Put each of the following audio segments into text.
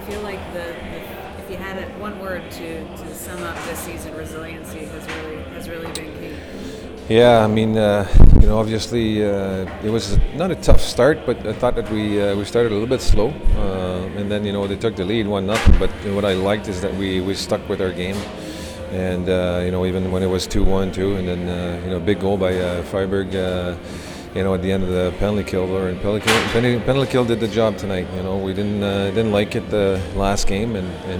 feel like if you had one word to sum up this season, resiliency has really been key. Yeah, I mean, obviously it was not a tough start, but I thought that we started a little bit slow, and then they took the lead 1-0. But what I liked is that we stuck with our game, and even when it was 2-1 too, and then big goal by Freiburg. At the end of the penalty kill, or penalty kill did the job tonight. We didn't like it the last game,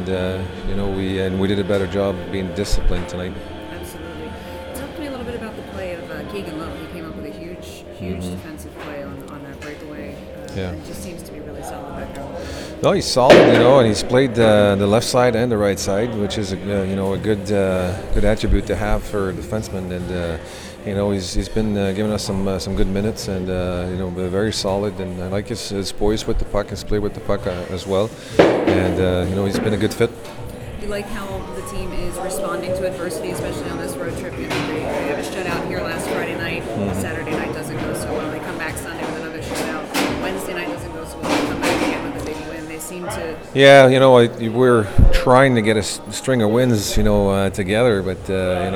and we did a better job being disciplined tonight. Absolutely. Talk to me a little bit about the play of Keegan Lowe. He came up with a huge defensive play on that breakaway. Yeah. And just seems to be really solid back there. No, he's solid, and he's played the left side and the right side, which is a good attribute to have for a defenseman. And he's been giving us some good minutes, and very solid. And I like his poise with the puck, his play with the puck as well. And he's been a good fit. You like how the team is responding to adversity, especially on this road trip. They have a shutout here last Friday night. Saturday night doesn't go so well. They come back Sunday with another shutout. Wednesday night doesn't go so well. They come back again with a big win. They seem to. Yeah, we're trying to get a string of wins, together. But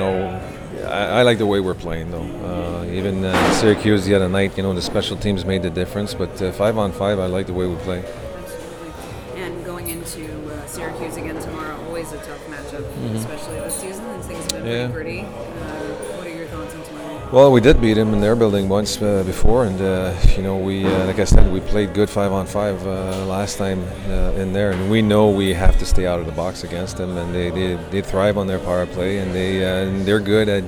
I like the way we're playing, though. Even Syracuse the other night, the special teams made the difference. But 5-on-5, I like the way we play. Absolutely. And going into Syracuse again tomorrow, always a tough matchup, especially this season. And things have been pretty gritty. What are your thoughts on tomorrow? Well, we did beat them in their building once before, and we, like I said, we played good 5-on-5 last time in there, and we know we have to stay out of the box against them, and they thrive on their power play, and they're good at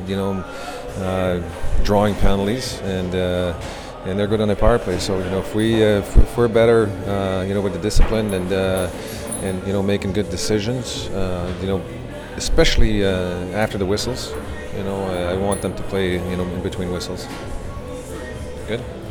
drawing penalties, and they're good on their power play. So if we're better, with the discipline and making good decisions, especially after the whistles. I want them to play, in between whistles. Good.